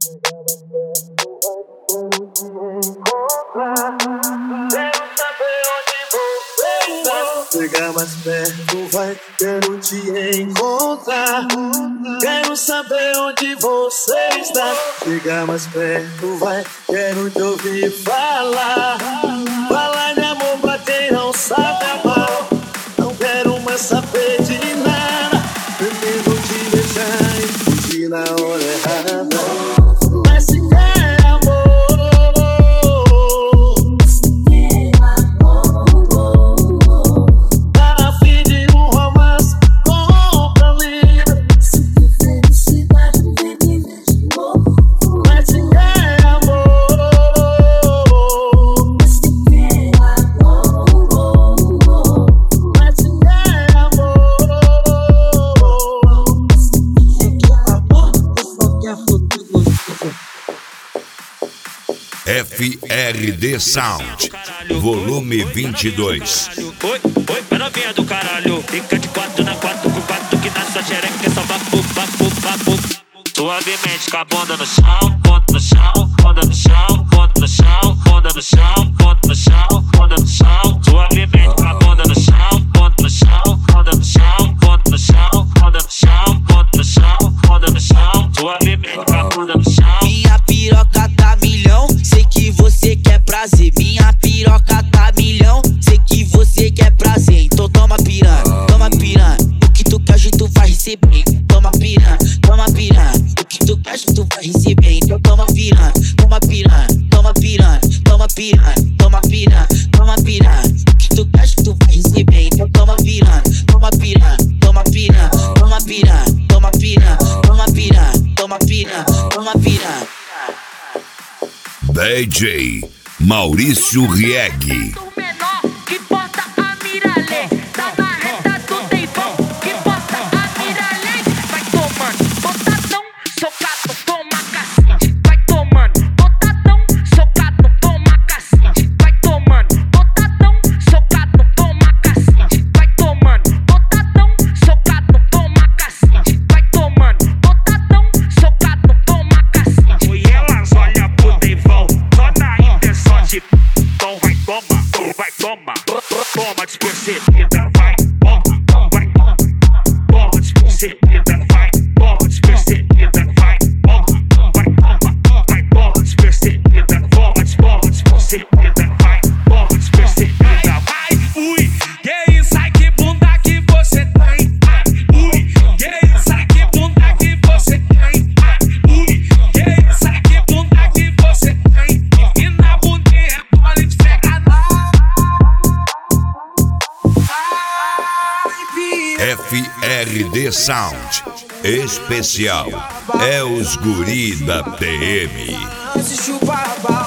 Chega mais perto, vai, quero te encontrar. Quero saber onde você está. Chega mais perto, vai, quero te ouvir falar. Falar de amor pra quem não sabe amar. Não quero mais saber de nada. Prefiro te deixar e fugir na hora errada. Mas se quer amor, tá a fim de um romance, compra livre. Mas se quer amor, mas se quer FRD Sound, volume 22. Oi, pra novinha do caralho. Fica de 4 na 4 com 4 que na sua xereca é só vapo, vapo, vapo. Suavemente com a bunda no chão, bunda no chão, bunda no chão, bunda no chão, bunda no chão, bunda no chão, bunda no chão. Suavemente com a bunda no chão, bunda no chão, bunda no chão, bunda no chão, bunda no chão, bunda no chão, bunda no chão. Suavemente com a bunda no chão. Minha piroca tá milhão, sei que você quer prazer. Minha piroca tá milhão, sei que você quer prazer. Então toma piranha, toma piranha. O que tu quer, tu vai receber. Toma piranha, toma piranha. O que tu quer, tu vai receber. Então toma piranha, toma piranha, toma piranha, toma piranha, toma piranha, toma piranha. O que tu quer, tu vai receber. Então toma piranha, toma piranha, toma piranha, toma piranha, toma piranha, toma piranha, toma piranha, toma piranha. DJ Maurício Rieg. Do menor que porta a miralé, tá na reta do teipão que porta a miralé. Vai tomando botadão, socado, toma cacete. Vai tomando botadão, socado, toma cacete. Vai tomando botadão, socado, toma cacete. Vai tomando botadão, socado, toma cacete. Vai tomando botadão, socado, toma cacete. E elas olham pro teivão, só na intenção de então vai tomar, toma despercebida, vai, toma despercebida, vai, toma despercebida, vai, toma despercebida, toma despercebida, vai, toma despercebida, vai, ui, que isso, ai que bunda que você tem, ui, que isso, ai que bunda que você tem, ui, que isso, ai que bunda que você tem, e na bundinha pode te pegar não. FRD Sound, especial é os guri da PM. se chupa a